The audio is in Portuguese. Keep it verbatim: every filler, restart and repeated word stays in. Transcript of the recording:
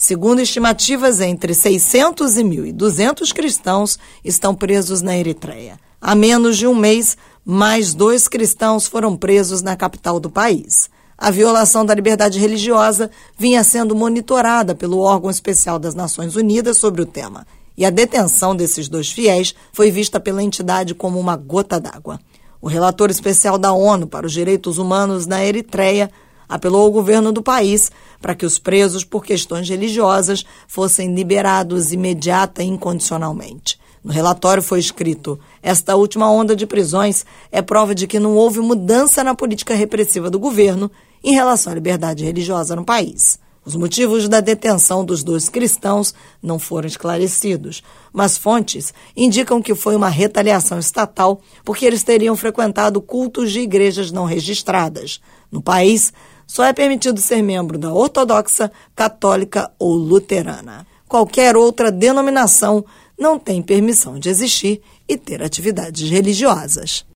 Segundo estimativas, entre seiscentos e mil e duzentos cristãos estão presos na Eritreia. Há menos de um mês, mais dois cristãos foram presos na capital do país. A violação da liberdade religiosa vinha sendo monitorada pelo órgão especial das Nações Unidas sobre o tema, e a detenção desses dois fiéis foi vista pela entidade como uma gota d'água. O relator especial da ONU para os Direitos Humanos na Eritreia apelou ao governo do país para que os presos por questões religiosas fossem liberados imediata e incondicionalmente. No relatório foi escrito: esta última onda de prisões é prova de que não houve mudança na política repressiva do governo em relação à liberdade religiosa no país. Os motivos da detenção dos dois cristãos não foram esclarecidos, mas fontes indicam que foi uma retaliação estatal porque eles teriam frequentado cultos de igrejas não registradas. No país, só é permitido ser membro da ortodoxa, católica ou luterana. Qualquer outra denominação não tem permissão de existir e ter atividades religiosas.